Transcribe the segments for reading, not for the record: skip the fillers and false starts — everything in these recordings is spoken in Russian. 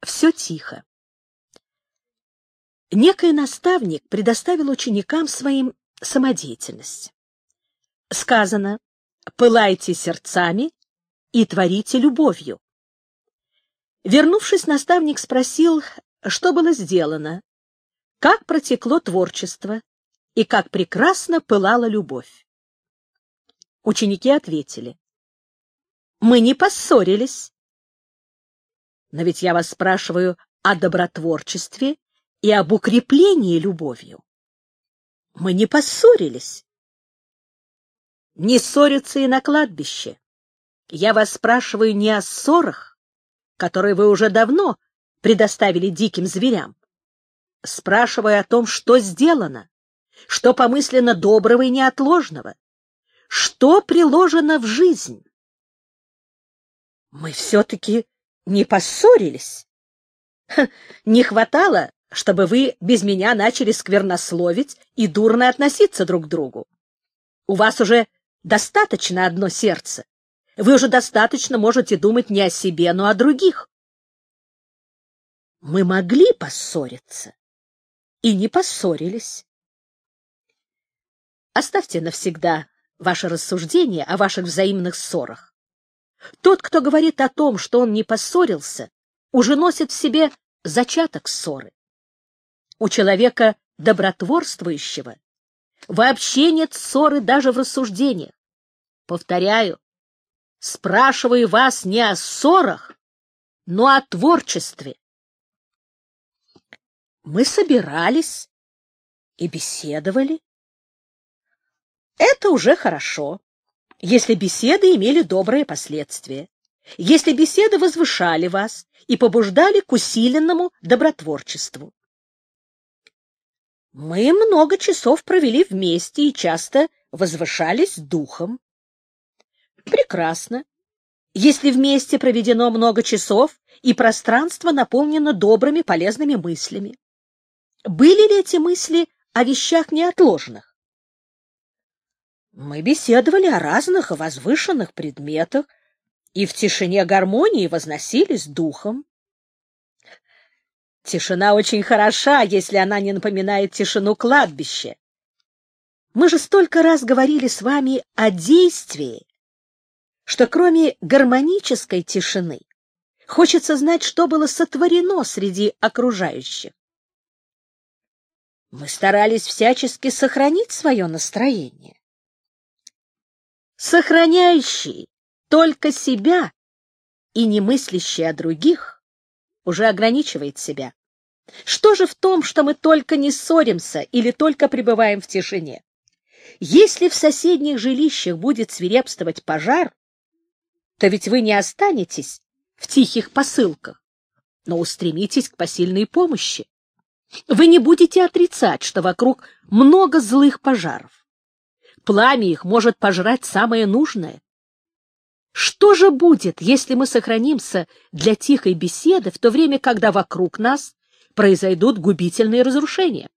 Все тихо. Некий наставник предоставил ученикам своим самодеятельность. Сказано: «Пылайте сердцами и творите любовью». Вернувшись, наставник спросил, что было сделано, как протекло творчество и как прекрасно пылала любовь. Ученики ответили: «Мы не поссорились». «Но ведь я вас спрашиваю о добротворчестве и об укреплении любовью». «Мы не поссорились». «Не ссорятся и на кладбище. Я вас спрашиваю не о ссорах, которые вы уже давно предоставили диким зверям. Спрашиваю о том, что сделано, что помыслено доброго и неотложного, что приложено в жизнь». «Мы все-таки не поссорились. Не хватало, чтобы вы без меня начали сквернословить и дурно относиться друг к другу. У вас уже достаточно одно сердце. Вы уже достаточно можете думать не о себе, но о других». «Мы могли поссориться и не поссорились». Оставьте навсегда ваши рассуждения о ваших взаимных ссорах. Тот, кто говорит о том, что он не поссорился, уже носит в себе зачаток ссоры. У человека добротворствующего вообще нет ссоры даже в рассуждениях. Повторяю, спрашиваю вас не о ссорах, но о творчестве. Мы собирались и беседовали. Это уже хорошо, если беседы имели добрые последствия, если беседы возвышали вас и побуждали к усиленному добротворчеству. Мы много часов провели вместе и часто возвышались духом. Прекрасно, если вместе проведено много часов и пространство наполнено добрыми, полезными мыслями. Были ли эти мысли о вещах неотложных? Мы беседовали о разных возвышенных предметах и в тишине гармонии возносились духом. Тишина очень хороша, если она не напоминает тишину кладбища. Мы же столько раз говорили с вами о действии, что кроме гармонической тишины хочется знать, что было сотворено среди окружающих. Мы старались всячески сохранить свое настроение. Сохраняющий только себя и не мыслящий о других уже ограничивает себя. Что же в том, что мы только не ссоримся или только пребываем в тишине? Если в соседних жилищах будет свирепствовать пожар, то ведь вы не останетесь в тихих посылках, но устремитесь к посильной помощи. Вы не будете отрицать, что вокруг много злых пожаров. Пламя их может пожрать самое нужное. Что же будет, если мы сохранимся для тихой беседы, в то время, когда вокруг нас произойдут губительные разрушения?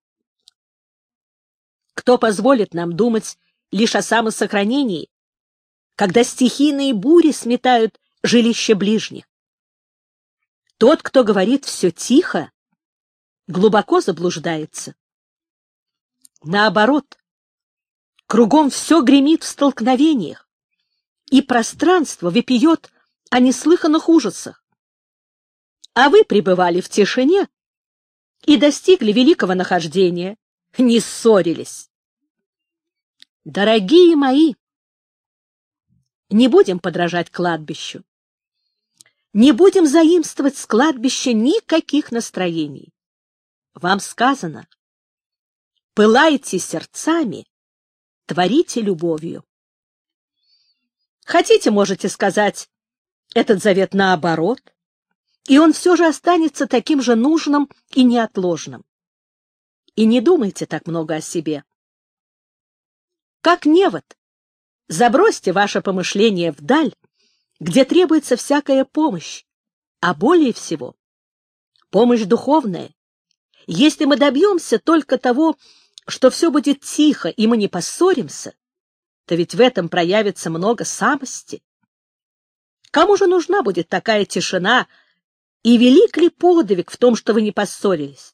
Кто позволит нам думать лишь о самосохранении, когда стихийные бури сметают жилища ближних? Тот, кто говорит «все тихо», глубоко заблуждается. Наоборот, кругом все гремит в столкновениях, и пространство вопиет о неслыханных ужасах. А вы пребывали в тишине и достигли великого нахождения, не ссорились. Дорогие мои, не будем подражать кладбищу, не будем заимствовать с кладбища никаких настроений. Вам сказано: пылайте сердцами, творите любовью. Хотите, можете сказать этот завет наоборот, и он все же останется таким же нужным и неотложным. И не думайте так много о себе. Как невод, забросьте ваше помышление вдаль, где требуется всякая помощь, а более всего помощь духовная. Если мы добьемся только того, что все будет тихо и мы не поссоримся, то ведь в этом проявится много самости. Кому же нужна будет такая тишина, И велик ли подвиг в том, что вы не поссорились?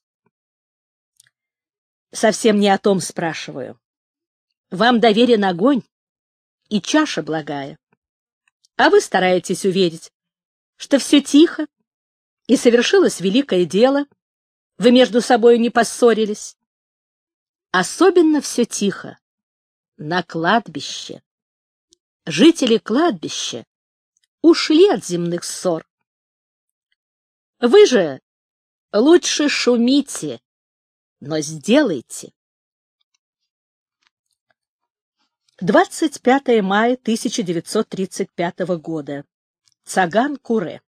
Совсем не о том спрашиваю. Вам доверен огонь и чаша благая, а вы стараетесь уверить, что все тихо, и совершилось великое дело, вы между собой не поссорились. Особенно все тихо на кладбище. Жители кладбища ушли от земных ссор. Вы же лучше шумите, но сделайте. 25 мая 1935 года. Цаган-Куре.